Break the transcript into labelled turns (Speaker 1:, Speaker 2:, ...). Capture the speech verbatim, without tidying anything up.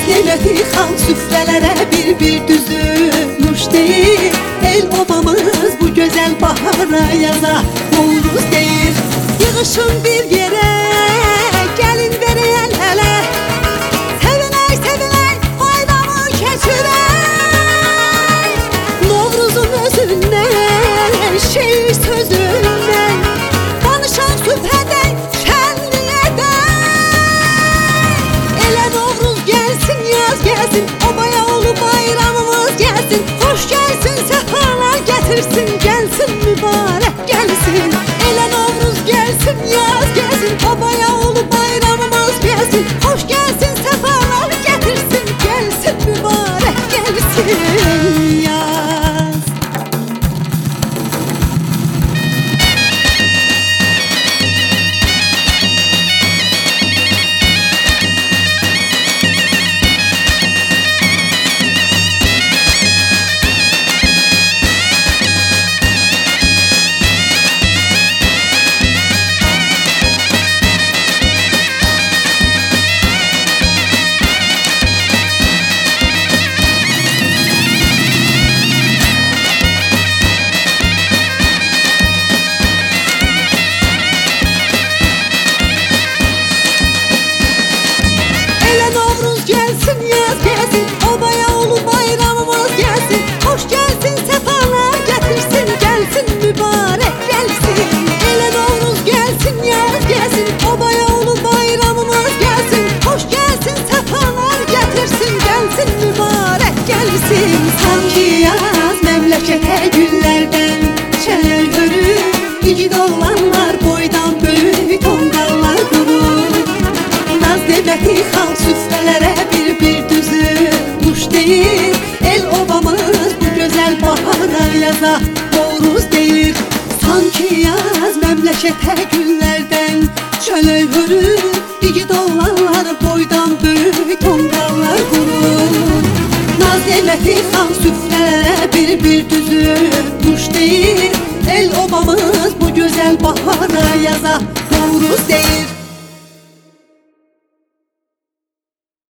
Speaker 1: devleti xalq süfrələrə bir-bir düzülmüş deyir. El obamız bu gözəl bahara yaza Novruz deyir. Yığışın bir yerə, gəlin verən ələ, sevinək, sevinək, bayramı keçirək. Novruzun özündən, şeir sözündən, danışan süfrədən, gelsin, obaya olu bayramımız gelsin. Hoş gelsin, sefalar getirsin, gelsin mübarek gelsin. Ele Novruz gelsin, yaz gelsin, obaya olu bayramımız gelsin. Hoş gelsin, sefalar getirsin, gelsin mübarek gelsin yaz. Hoş gelsin, sefalar getirsin, gelsin mübarek gelsin. Ele Novruz gelsin, yaz gelsin, obaya olu bayramımız gelsin. Hoş gelsin, sefalar getirsin, gelsin mübarek gelsin. Sanki yaz memlekete güllerden çelenk örür, igid oğlanlar boydan böyük tongallar durur. Naz devleti xalq süfrələrə bir-bir düzülmüş deyir. El obamız bu güzel bahara yaza Novruz deyir. Sanki yaz memlekete güllerden çöle hörür, igid oğlanlar boydan böyük tongallar kurur. Naz devleti xalq süfrələrə bir-bir düzülmüş deyir. El obamız bu güzel bahara yaza Novruz deyir.